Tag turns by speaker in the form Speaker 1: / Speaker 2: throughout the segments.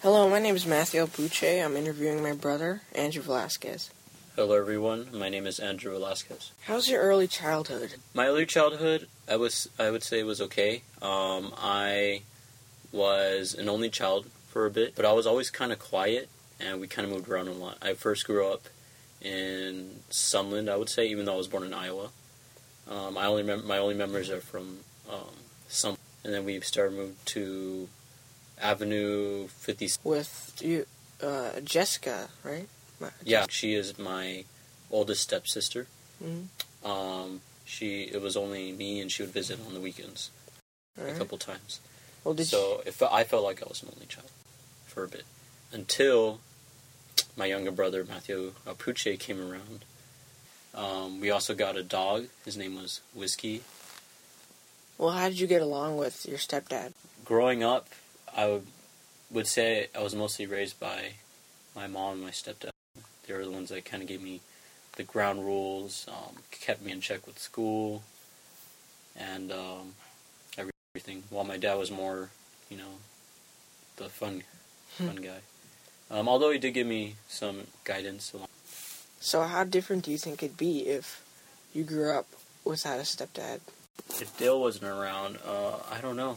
Speaker 1: Hello, my name is Matthew Buche. I'm interviewing my brother, Andrew Velasquez.
Speaker 2: Hello everyone, my name is Andrew Velasquez.
Speaker 1: How's your early childhood?
Speaker 2: My early childhood, I would say was okay. I was an only child for a bit, but I was always kind of quiet, and we kind of moved around a lot. I first grew up in Sunland, I would say, even though I was born in Iowa. My only memories are from Sunland, and then we started moved to Avenue 56.
Speaker 1: With you, Jessica, right?
Speaker 2: Yeah, she is my oldest stepsister.
Speaker 1: Mm-hmm.
Speaker 2: It was only me, and she would visit on the weekends a couple times.
Speaker 1: Well,
Speaker 2: I felt like I was an only child for a bit until my younger brother Matthew Puche came around. We also got a dog. His name was Whiskey.
Speaker 1: Well, how did you get along with your stepdad?
Speaker 2: Growing up, I would say I was mostly raised by my mom and my stepdad. They were the ones that kind of gave me the ground rules, kept me in check with school, and everything. While my dad was more, the fun guy. Although he did give me some guidance.
Speaker 1: So how different do you think it'd be if you grew up without a stepdad?
Speaker 2: If Dale wasn't around, I don't know.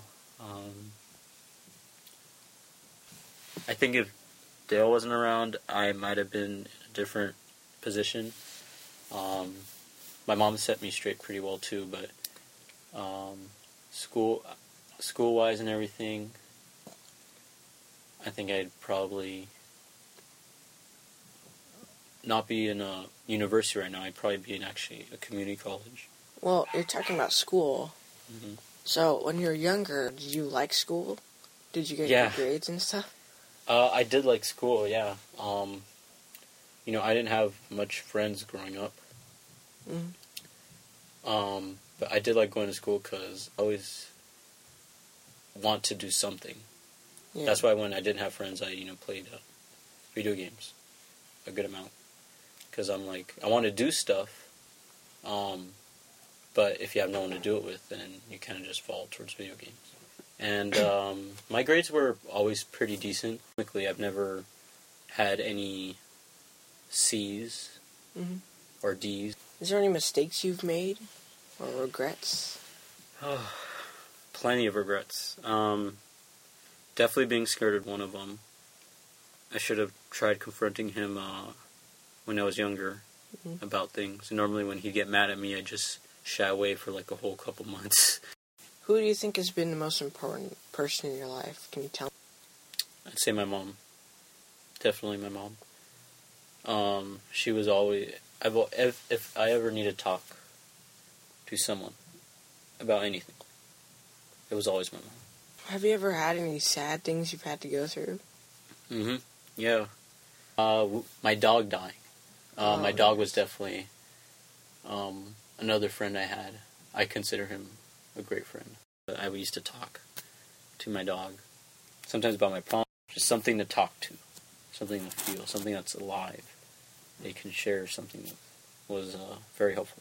Speaker 2: I think if Dale wasn't around, I might have been in a different position. My mom set me straight pretty well too, but school-wise and everything, I think I'd probably not be in a university right now. I'd probably be in actually a community college.
Speaker 1: Well, you're talking about school.
Speaker 2: Mm-hmm.
Speaker 1: So when you were younger, did you like school? Did you get good grades and stuff?
Speaker 2: I did like school, yeah. I didn't have much friends growing up.
Speaker 1: Mm-hmm.
Speaker 2: But I did like going to school because I always want to do something. Yeah. That's why when I didn't have friends, I played video games a good amount. Because I'm like, I want to do stuff, but if you have no one to do it with, then you kind of just fall towards video games. And my grades were always pretty decent. Technically, I've never had any C's or D's.
Speaker 1: Is there any mistakes you've made or regrets?
Speaker 2: Plenty of regrets. Definitely being scared of one of them. I should have tried confronting him when I was younger about things. Normally when he'd get mad at me, I'd just shy away for like a whole couple months.
Speaker 1: Who do you think has been the most important person in your life? Can you tell me?
Speaker 2: I'd say my mom. Definitely my mom. She was always... If I ever need to talk to someone about anything, it was always my mom.
Speaker 1: Have you ever had any sad things you've had to go through?
Speaker 2: Yeah. My dog dying. My dog was definitely another friend I had. I consider him a great friend. I used to talk to my dog. Sometimes about my problems. Just something to talk to. Something to feel. Something that's alive. They can share something with. Was very helpful.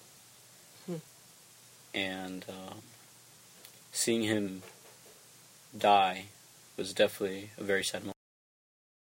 Speaker 2: And seeing him die was definitely a very sad moment.